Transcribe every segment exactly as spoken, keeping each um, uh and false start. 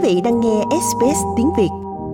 vị đang nghe ét bê ét tiếng Việt.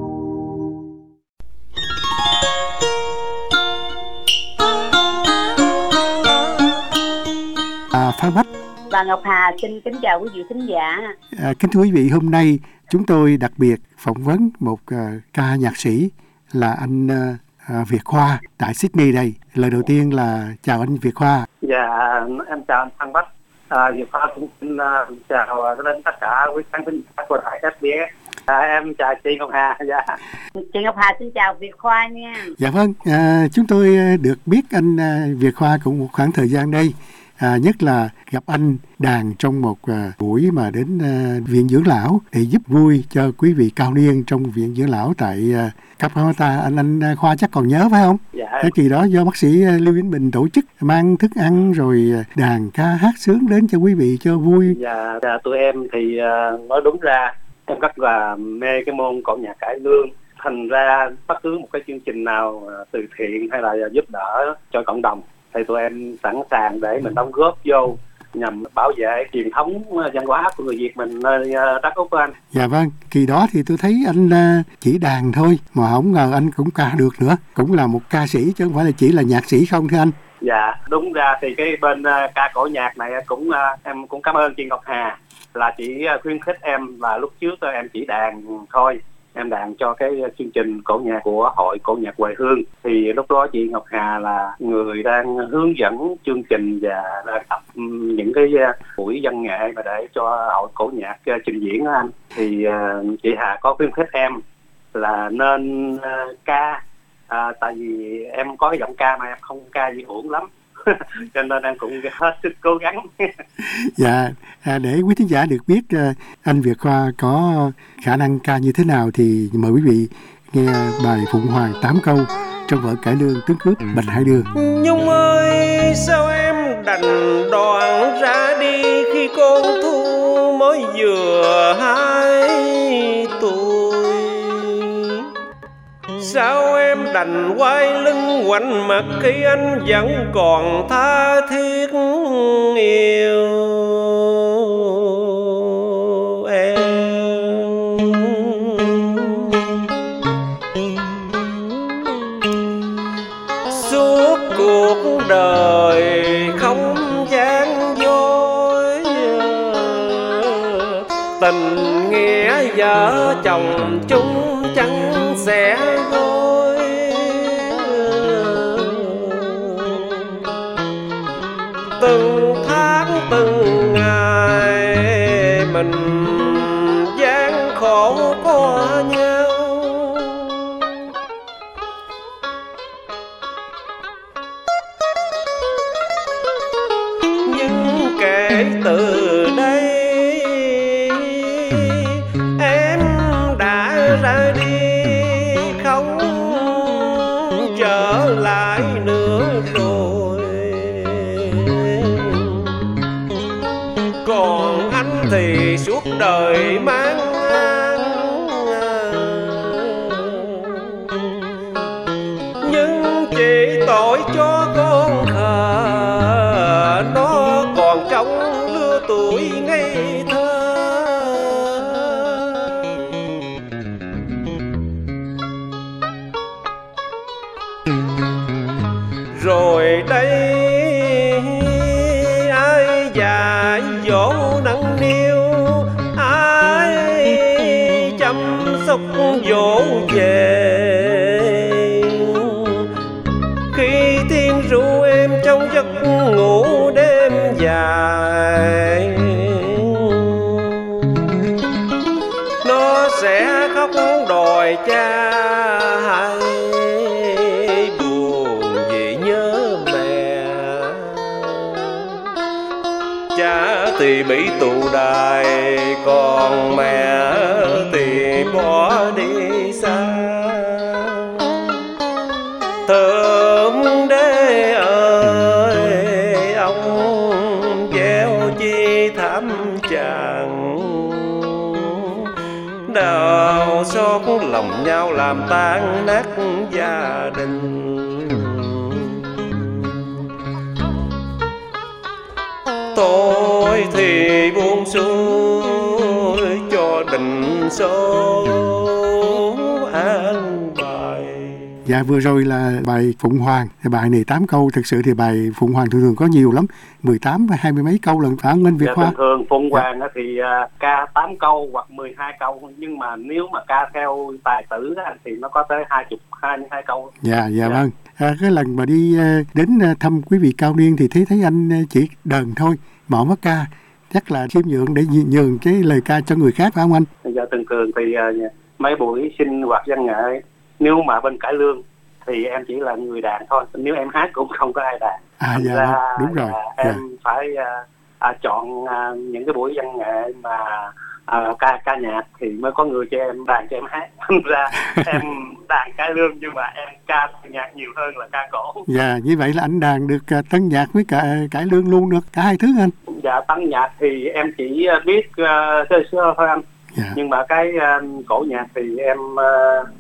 À, Phan Bách. Bà Ngọc Hà xin kính chào quý vị khán giả. À, kính thưa quý vị, hôm nay chúng tôi đặc biệt phỏng vấn một uh, ca nhạc sĩ là anh uh, Việt Khoa tại Sydney đây. Lời đầu tiên là chào anh Việt Khoa. Dạ, em chào anh Phan Bách. À, Việt Khoa cũng xin uh, chào đến tất cả quý khán giả của đài ét bê ét. À, em chào chị Ngọc Hà. Dạ. Chị Ngọc Hà xin chào Việt Khoa nha. Dạ vâng, à, chúng tôi được biết anh uh, Việt Khoa cũng một khoảng thời gian đây. À, nhất là gặp anh đàn trong một à, buổi mà đến à, viện dưỡng lão để giúp vui cho quý vị cao niên trong viện dưỡng lão tại à, Cabramatta. Anh anh Khoa chắc còn nhớ phải không? Dạ. Cái kỳ đó do bác sĩ Lưu Vĩnh Bình tổ chức, mang thức ăn rồi đàn ca hát sướng đến cho quý vị cho vui. Dạ, dạ tụi em thì uh, nói đúng ra em rất là mê cái môn cổ nhạc cải lương. Thành ra bất cứ một cái chương trình nào từ thiện hay là giúp đỡ cho cộng đồng thì tụi em sẵn sàng để mình đóng góp vô nhằm bảo vệ truyền thống văn hóa của người Việt mình nơi đất Úc của anh. Dạ vâng, kỳ đó thì tôi thấy anh chỉ đàn thôi mà không ngờ anh cũng ca được nữa, cũng là một ca sĩ chứ không phải là chỉ là nhạc sĩ không thưa anh. Dạ, đúng ra thì cái bên uh, ca cổ nhạc này cũng uh, em cũng cảm ơn chị Ngọc Hà là chị uh, khuyến khích em, và lúc trước uh, em chỉ đàn thôi. Em đàn cho cái chương trình cổ nhạc của Hội Cổ nhạc Quê Hương. Thì lúc đó chị Ngọc Hà là người đang hướng dẫn chương trình và đang tập những cái buổi văn nghệ mà để cho Hội Cổ nhạc trình diễn đó anh. Thì uh, chị Hà có khuyến khích em là nên uh, ca, uh, tại vì em có giọng ca mà em không ca gì ổn lắm. Cho nên em cũng hết sức cố gắng. Dạ, à, để quý thính giả được biết uh, anh Việt Khoa có khả năng ca như thế nào thì mời quý vị nghe bài Phụng Hoàng tám câu trong vở cải lương Tướng Cướp Bạch Hải Đường. Nhung ơi, sao em đành đoạn ra đi khi con thu mới vừa hai tuổi? Sao em đành quay lưng ngoảnh mặt khi anh vẫn còn tha thiết yêu em? Suốt cuộc đời không gian dối, tình nghĩa vợ chồng chung chẳng sẽ đôi. Từng tháng từng ngày mình gian khổ có nhau, nhưng kể từ đây em đã ra đi không trở lại nữa rồi. Còn anh thì suốt đời mang an, nhưng chỉ tội cho con khờ nó còn trong lứa tuổi ngây thơ. Rồi đây ai dạy dỗ nắng niu, ai chăm sóc dỗ về, khi thiên ru em trong giấc ngủ đêm dài, nó sẽ khóc đòi cha hay buồn vì nhớ mẹ. Cha thì bị tù đày, còn mẹ thì bỏ đi xa. Thơm đế ơi, ông gieo chi thảm chàng, đau xót lòng nhau làm tan nát gia đình. Tôi thì buông xuôi cho định số an bài. Dạ, vừa rồi là bài Phụng Hoàng. Bài này tám câu, thực sự thì bài Phụng Hoàng thường thường có nhiều lắm, mười tám và hai mươi mấy câu lần, phải không anh Việt Dạ, Khoa? thường thường Phụng Hoàng á thì uh, ca tám câu hoặc mười hai câu, nhưng mà nếu mà ca theo tài tử á, thì nó có tới hai mươi, hai mươi hai câu. Dạ, dạ, Dạ. vâng. À, cái lần mà đi uh, đến uh, thăm quý vị cao niên thì thấy thấy anh uh, chỉ đờn thôi, mà không có ca. Chắc là khiêm nhượng để nhường cái lời ca cho người khác, phải không anh? Dạ, thường thường thì uh, mấy buổi sinh hoạt văn nghệ, nếu mà bên cải lương thì em chỉ là người đàn thôi, nếu em hát cũng không có ai đàn. À, Thành dạ, ra đúng rồi. là Dạ. em phải uh, à, chọn uh, những cái buổi văn nghệ mà uh, ca ca nhạc thì mới có người cho em đàn cho em hát. Thành ra em đàn cải lương nhưng mà em ca nhạc nhiều hơn là ca cổ. Dạ, như vậy là anh đàn được uh, tân nhạc với cả cải lương luôn được, cả hai thứ anh. Dạ, tăng nhạc thì em chỉ uh, biết uh, sơ sơ thôi anh. Dạ. Nhưng mà cái uh, cổ nhạc thì em uh,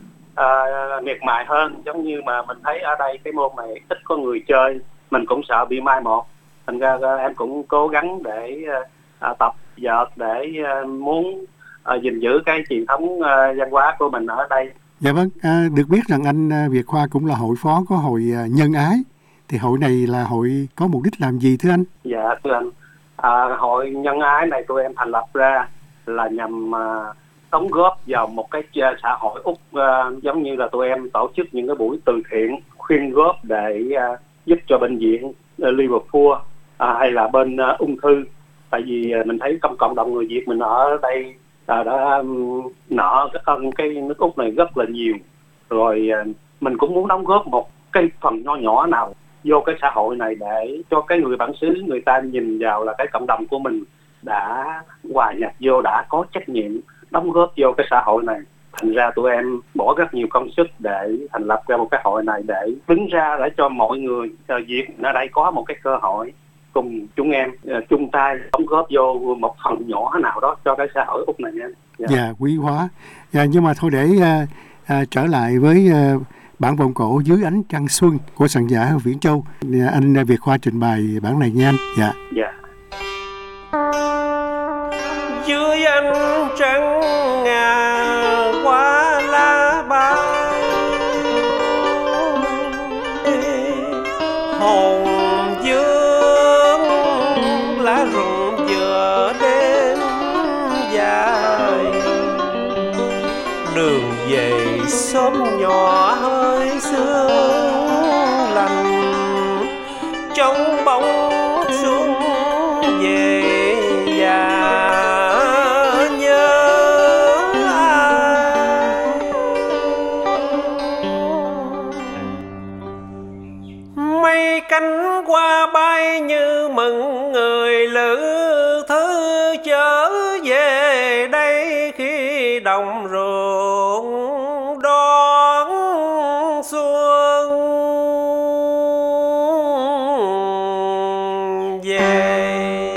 uh, miệt mài hơn. Giống như mà mình thấy ở đây cái môn này ít có người chơi, mình cũng sợ bị mai một. Thành ra uh, em cũng cố gắng để uh, uh, tập vợt để uh, muốn uh, gìn giữ cái truyền thống uh, văn hóa của mình ở đây. Dạ vâng, à, được biết rằng anh uh, Việt Khoa cũng là hội phó của hội uh, Nhân Ái. Thì hội này là hội có mục đích làm gì thưa anh? Dạ thưa anh, à, hội Nhân Ái này tụi em thành lập ra là nhằm uh, đóng góp vào một cái xã hội Úc, uh, giống như là tụi em tổ chức những cái buổi từ thiện khuyên góp để uh, giúp cho bệnh viện uh, Liverpool uh, hay là bên uh, ung thư. Tại vì uh, mình thấy trong cộng đồng người Việt mình ở đây uh, đã um, nợ cái ơn cái nước Úc này rất là nhiều. Rồi uh, mình cũng muốn đóng góp một cái phần nho nhỏ nào vô cái xã hội này để cho cái người bản xứ người ta nhìn vào là cái cộng đồng của mình đã hòa nhập vô, đã có trách nhiệm đóng góp vô cái xã hội này. Thành ra tụi em bỏ rất nhiều công sức để thành lập ra một cái hội này để đứng ra để cho mọi người uh, Việt ở đây có một cái cơ hội cùng chúng em uh, chung tay đóng góp vô một phần nhỏ nào đó cho cái xã hội Úc này nha. Dạ, dạ quý hóa. Dạ, nhưng mà thôi để uh, uh, trở lại với uh, bản vọng cổ Dưới Ánh Trăng Xuân của soạn giả Viễn Châu. Anh Việt Khoa trình bày bản này nha anh. Dạ. Dạ. Dưới ánh trăng ngà qua lá bay, hồn dương lá rụng vừa đêm dài, đường về xóm nhỏ hơi sương lạnh, trong bóng xuân về già nhớ ai. Mây cánh qua bay như mừng người lữ thứ trở về đây khi đồng ruộng đón xuân về.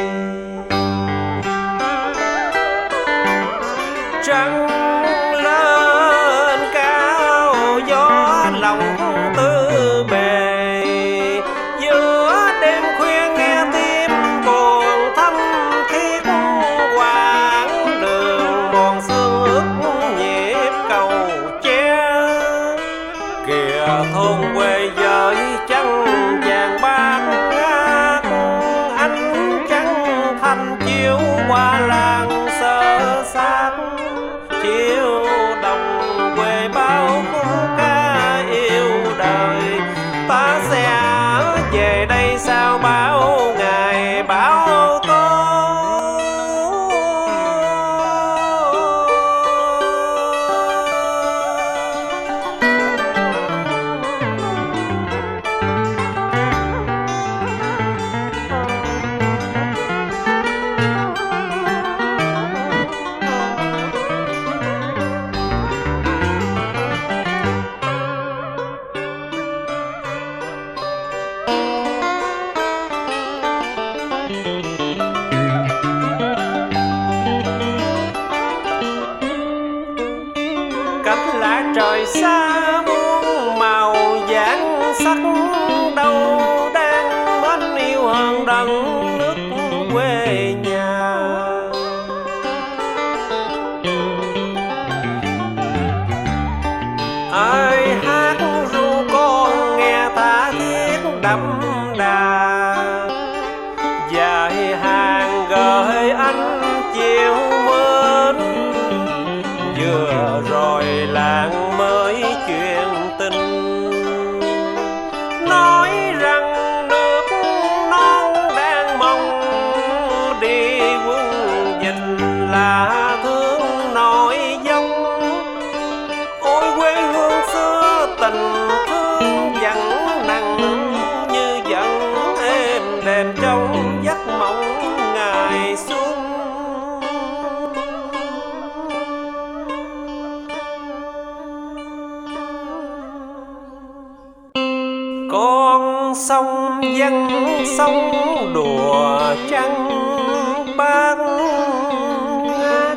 Trăng lên cao gió lòng tư bề, giữa đêm khuya nghe tim buồn thâm thiết, quãng đường mòn sương ướt nhịp cầu tre. Kìa thôn quê với trăng vàng bát ngát, ánh trăng thanh chiếu qua làng sơ sát, chiếu đồng quê bao khúc ca yêu đời. Ta sẽ về đây sau bao ngày bão tố. Cách lá trời xa muôn màu dáng sắc, đâu đang mến yêu hơn đấng nước quê nhà. rồi làng mới chuyện tình, nói rằng nước non đang mong đi quân dịch là thương nổi giống. Ôi quê hương xưa tình thương vẫn nặng như vẫn êm đềm trong giấc mộng ngày xuân. Con sông dân sông đùa trăng bát ngát,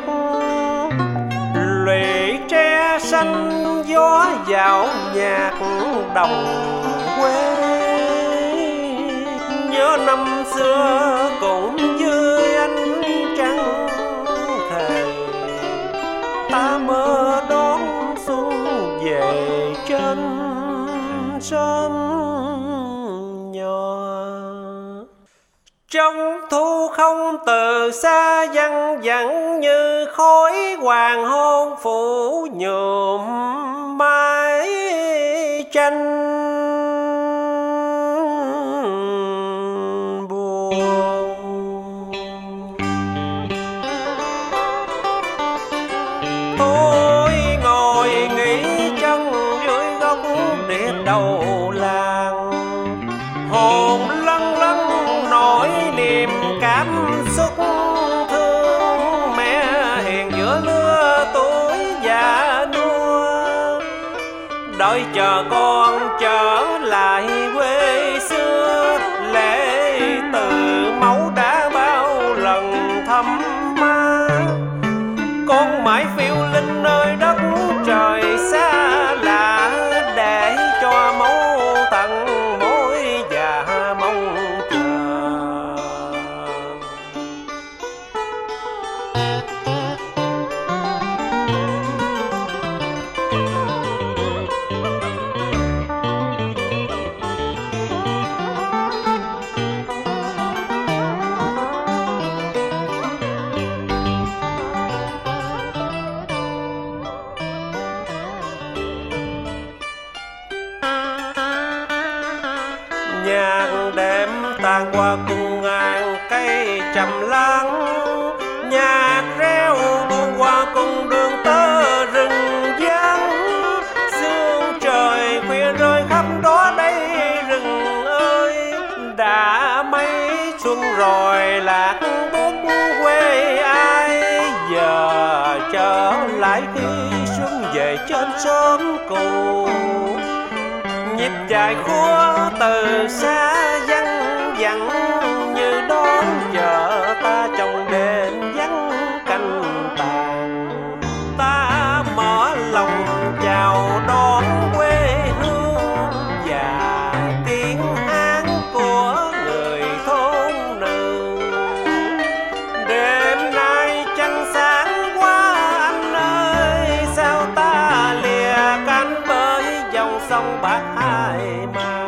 lụy tre xanh gió dạo nhạc đồng quê. Nhớ năm xưa cũng dưới ánh trăng thề, ta mơ đón xuân về trên sớm nhỏ. Trong thu không từ xa văng vẳng như khói hoàng hôn phủ nhuộm mái tranh buồn. Tôi ngồi nghỉ chân dưới gốc đẹp đầu làng, hồn lâng lâng nỗi niềm cảm xúc thương mẹ hiền giữa lứa tuổi già nua. Đợi chờ con trở lại quê xưa, lệ từ máu đã bao lần thăm má. Con mãi phiêu linh nơi đất trời xa lạ, để cho máu tận mối già mong chờ. Nhạc đêm tan qua cung ngàn cây trầm lắng, nhạc reo buông qua cung đường tơ rừng vắng. Sương trời khuya rơi khắp đó đây rừng ơi, đã mấy xuân rồi lạc bước quê ai. Giờ trở lại khi xuân về trên sớm cù, nhịp dài khua từ xa văng vẳng như đón chờ ta trong đêm vắng canh tàn. Ta mở lòng chào đón quê hương và tiếng hát của người thôn nữ. Đêm nay trăng sáng quá anh ơi, sao ta lìa cánh bởi dòng sông bạc hai màu.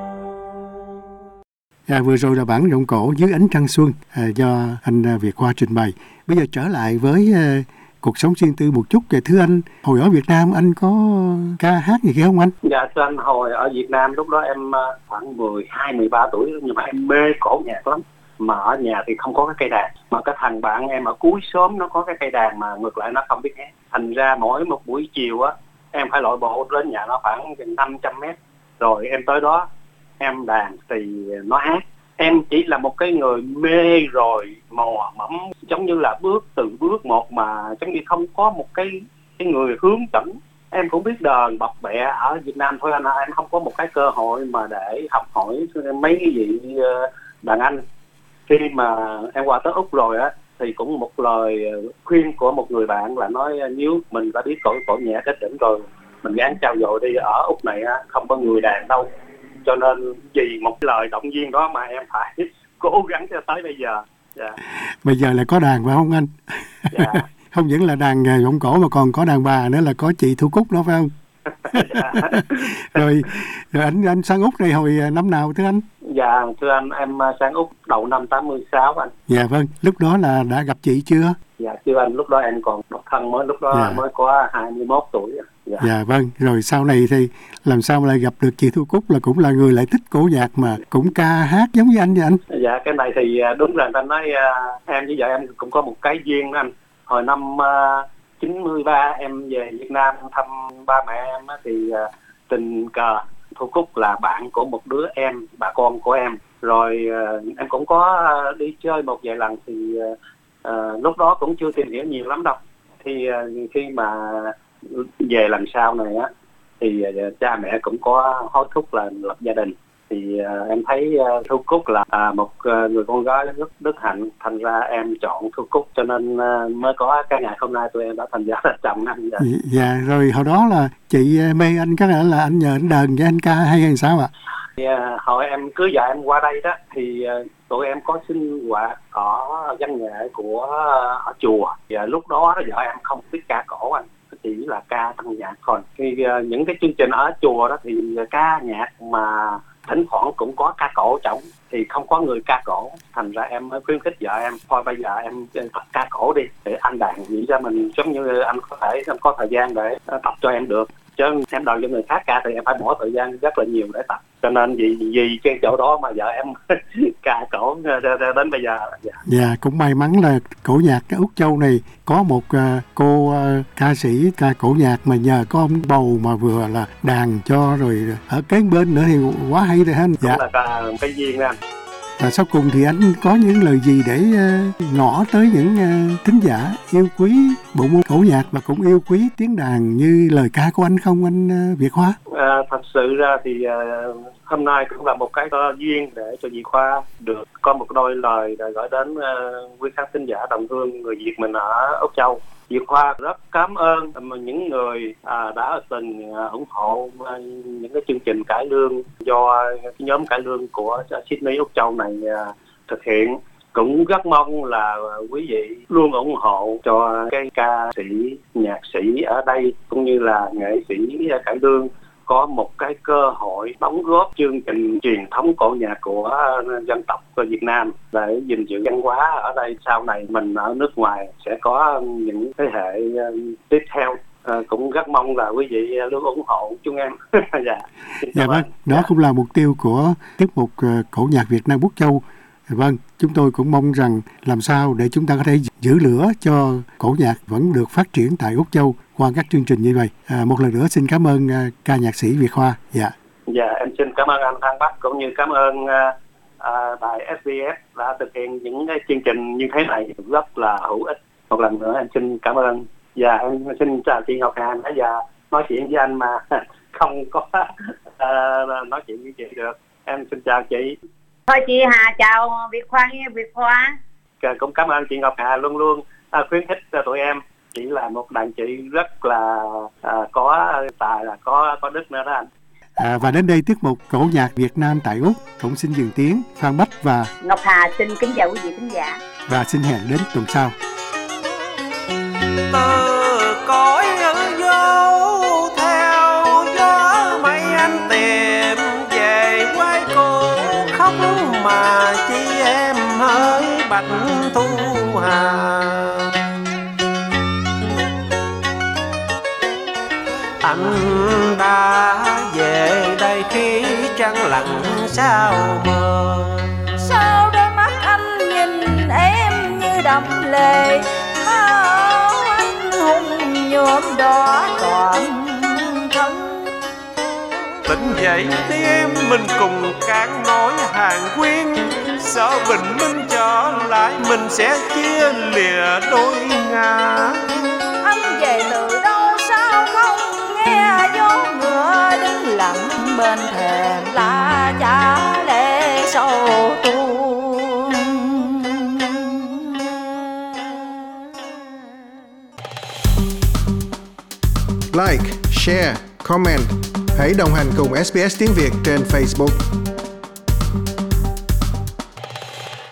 À, vừa rồi là bản giọng cổ Dưới ánh trăng xuân à, do anh à, Việt Khoa trình bày. Bây giờ trở lại với à, cuộc sống riêng tư một chút. Về thưa anh, hồi ở Việt Nam anh có ca hát gì không anh? Dạ thưa anh, hồi ở Việt Nam lúc đó em khoảng mười hai mười ba tuổi, nhưng mà em mê cổ nhạc lắm. Mà ở nhà thì không có cái cây đàn, mà cái thằng bạn em ở cuối xóm nó có cái cây đàn mà ngược lại nó không biết hát. Thành ra mỗi một buổi chiều á, em phải lội bộ đến nhà nó khoảng năm trăm mét, rồi em tới đó em đàn thì nó hát. Em chỉ là một cái người mê rồi mò mẫm, giống như là bước từng bước một mà giống như không có một cái cái người hướng dẫn. Em cũng biết đờn bập bẹ ở Việt Nam thôi anh, em không có một cái cơ hội mà để học hỏi mấy cái vị đàn anh. Khi mà em qua tới Úc rồi á, thì cũng một lời khuyên của một người bạn là nói nếu mình đã biết cổ cổ nhẹ đến đỉnh rồi, mình gắng trao dồi đi, ở Úc này á không có người đàn đâu. Cho nên vì một lời động viên đó mà em phải cố gắng cho tới bây giờ. Yeah. Bây giờ là có đàn phải không anh? Yeah. Không những là đàn giọng cổ mà còn có đàn bà nữa, là có chị Thu Cúc đó phải không? Yeah. rồi, rồi anh anh sang Úc này hồi năm nào thưa anh? Dạ thưa anh, em sang Úc đầu năm tám mươi sáu anh. Dạ vâng, lúc đó là đã gặp chị chưa? Dạ thưa anh, lúc đó em còn độc thân, mới lúc đó Dạ. mới có hai mươi mốt tuổi. Dạ. Dạ vâng, rồi sau này thì làm sao mà lại gặp được chị Thu Cúc, là cũng là người lại thích cổ nhạc mà cũng ca hát giống như anh vậy anh? Dạ cái này thì đúng là anh nói, em với vợ em cũng có một cái duyên đó anh. Hồi năm chín mươi ba em về Việt Nam thăm ba mẹ em á, thì tình cờ Thu Cúc là bạn của một đứa em, bà con của em. Rồi em cũng có đi chơi một vài lần, thì uh, lúc đó cũng chưa tìm hiểu nhiều lắm đâu. Thì uh, khi mà về lần sau này á, thì uh, cha mẹ cũng có hối thúc là lập gia đình. Thì uh, em thấy uh, Thu Cúc là uh, một uh, người con gái rất đức hạnh, thành ra em chọn Thu Cúc, cho nên uh, mới có cái ngày hôm nay tụi em đã thành gia là chồng anh. Dạ. Dạ, rồi hồi đó là chị mê anh, có nghĩa là anh nhờ anh đờn với anh ca hay hay sao ạ? Thì, uh, hồi em cưới vợ em qua đây đó, thì uh, tụi em có sinh hoạt ở văn nghệ của uh, ở chùa. Thì, uh, lúc đó vợ em không biết ca cổ anh, chỉ là ca tăng nhạc thôi. Thì uh, những cái chương trình ở chùa đó thì ca nhạc mà thỉnh thoảng cũng có ca cổ trống, thì không có người ca cổ, thành ra em mới khuyến khích vợ em thôi bây giờ em tập ca cổ đi để anh đàn nghĩ cho mình, giống như anh có thể anh có thời gian để tập cho em được, chứ em đòi cho người khác ca thì em phải bỏ thời gian rất là nhiều để tập, cho nên vì vì cái chỗ đó mà vợ em ca cổ đến bây giờ. Dạ, dạ cũng may mắn là cổ nhạc cái Úc Châu này có một uh, cô uh, ca sĩ ca cổ nhạc mà nhờ có ông bầu mà vừa là đàn cho, rồi ở kế bên nữa thì quá hay rồi anh. Dạ. Cũng là cái duyên đó anh. Và sau cùng thì anh có những lời gì để uh, ngỏ tới những uh, thính giả yêu quý bộ môn cổ nhạc và cũng yêu quý tiếng đàn như lời ca của anh không anh uh, Việt Khoa? À, thật sự ra thì uh, hôm nay cũng là một cái uh, duyên để cho Việt Khoa được có một đôi lời để gửi đến uh, quý khán thính giả đồng hương người Việt mình ở Úc Châu. Việt Khoa rất cảm ơn những người à, đã từng à, ủng hộ à, những cái chương trình cải lương do cái nhóm cải lương của Sydney Úc Châu này à, thực hiện. Cũng rất mong là quý vị luôn ủng hộ cho cái ca sĩ, nhạc sĩ ở đây cũng như là nghệ sĩ cải lương có một cái cơ hội đóng góp chương trình truyền thống cổ nhạc của dân tộc Việt Nam để gìn giữ văn hóa ở đây. Sau này mình ở nước ngoài sẽ có những thế hệ tiếp theo. À, cũng rất mong là quý vị luôn ủng hộ chúng em. Dạ, dạ vâng, đó cũng là mục tiêu của tiết mục cổ nhạc Việt Nam Úc Châu. Vâng, chúng tôi cũng mong rằng làm sao để chúng ta có thể giữ lửa cho cổ nhạc vẫn được phát triển tại Úc Châu qua các chương trình như vậy. À, một lần nữa xin cảm ơn uh, ca nhạc sĩ Việt Khoa. Dạ. Dạ, em xin cảm ơn anh Phan Bắc cũng như cảm ơn uh, uh, đài ét bê ét đã thực hiện những cái chương trình như thế này rất là hữu ích. Một lần nữa em xin cảm ơn. Dạ, em xin chào chị Ngọc Hà. Nãy giờ nói chuyện với anh mà không có uh, nói chuyện với chị được. Em xin chào chị. Thôi chị Hà chào Việt Khoa nghe Việt Khoa. Cũng cảm ơn chị Ngọc Hà luôn luôn à, khuyến khích cho tụi em. Chị là một đàn chị rất là à, có tài, là có có đức nữa đó anh. À, và đến đây tiết mục cổ nhạc Việt Nam tại Úc cũng xin dừng tiếng. Phan Bách và Ngọc Hà xin kính chào quý vị khán giả và xin hẹn đến tuần sau. Từ cõi dấu theo gió mây anh tìm về quê cũ, khóc mà chi em hỡi bạch thu hà. Anh đã về đây khi trăng lặng sao mờ, sao đôi mắt anh nhìn em như đậm lệ, áo anh hùng nhuộm đỏ toàn thân. tỉnh dậy đi em mình cùng cán nói hàng quyên, sợ bình minh trở lại mình sẽ chia lìa đôi ngả. Anh về từ đâu sao không nghe gió ngựa đứng lặng bên thềm lá trả lệ sầu tuôn. Like, share, comment. Hãy đồng hành cùng ét bê ét tiếng Việt trên Facebook.